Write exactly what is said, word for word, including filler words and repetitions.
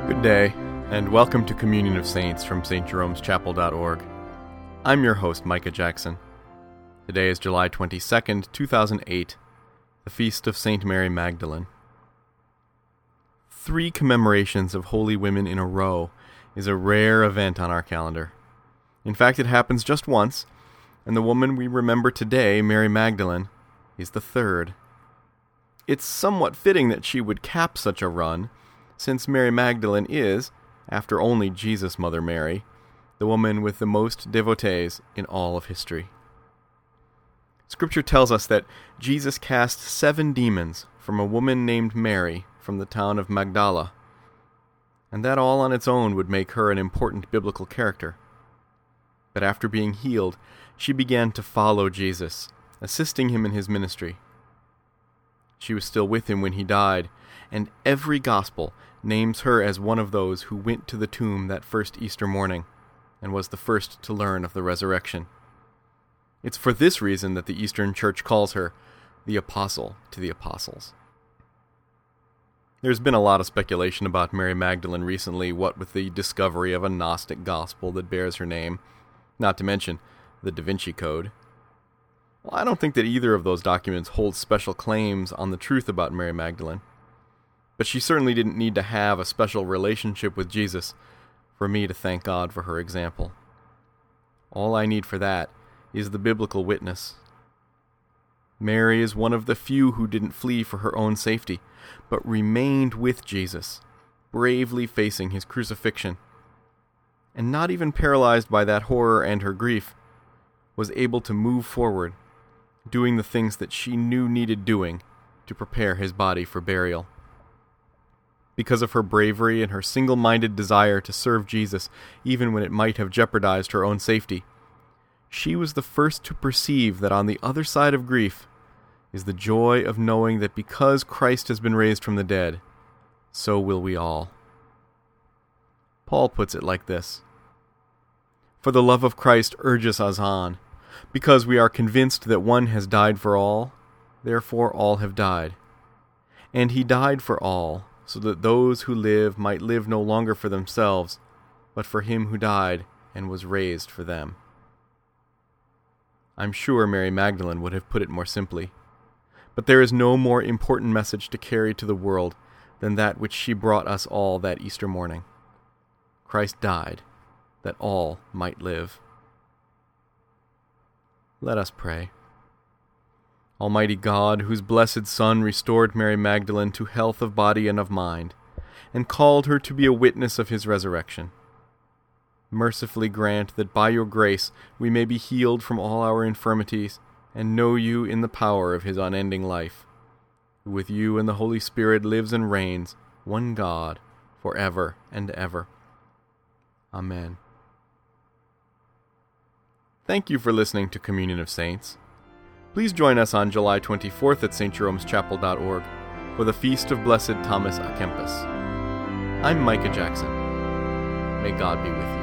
Good day, and welcome to Communion of Saints from Saint Jerome's Chapel dot org. I'm your host, Micah Jackson. Today is July twenty-second, two thousand eight, the feast of Saint Mary Magdalene. Three commemorations of holy women in a row is a rare event on our calendar. In fact, it happens just once, and the woman we remember today, Mary Magdalene, is the third. It's somewhat fitting that she would cap such a run, since Mary Magdalene is, after only Jesus' mother Mary, the woman with the most devotees in all of history. Scripture tells us that Jesus cast seven demons from a woman named Mary from the town of Magdala, and that all on its own would make her an important biblical character. But after being healed, she began to follow Jesus, assisting him in his ministry. She was still with him when he died, and every gospel names her as one of those who went to the tomb that first Easter morning, and was the first to learn of the resurrection. It's for this reason that the Eastern Church calls her the Apostle to the Apostles. There's been a lot of speculation about Mary Magdalene recently, what with the discovery of a Gnostic gospel that bears her name, not to mention the Da Vinci Code. Well, I don't think that either of those documents holds special claims on the truth about Mary Magdalene. But she certainly didn't need to have a special relationship with Jesus for me to thank God for her example. All I need for that is the biblical witness. Mary is one of the few who didn't flee for her own safety, but remained with Jesus, bravely facing his crucifixion. And not even paralyzed by that horror and her grief, was able to move forward, doing the things that she knew needed doing to prepare his body for burial. Because of her bravery and her single-minded desire to serve Jesus, even when it might have jeopardized her own safety, she was the first to perceive that on the other side of grief is the joy of knowing that because Christ has been raised from the dead, so will we all. Paul puts it like this: "For the love of Christ urges us on, because we are convinced that one has died for all, therefore all have died. And he died for all, so that those who live might live no longer for themselves, but for him who died and was raised for them." I'm sure Mary Magdalene would have put it more simply, but there is no more important message to carry to the world than that which she brought us all that Easter morning. Christ died, that all might live. Let us pray. Almighty God, whose blessed Son restored Mary Magdalene to health of body and of mind, and called her to be a witness of his resurrection, mercifully grant that by your grace we may be healed from all our infirmities, and know you in the power of his unending life, who with you and the Holy Spirit lives and reigns, one God, for ever and ever. Amen. Thank you for listening to Communion of Saints. Please join us on July twenty-fourth at Saint Jerome's Chapel dot org for the Feast of Blessed Thomas à Kempis. I'm Micah Jackson. May God be with you.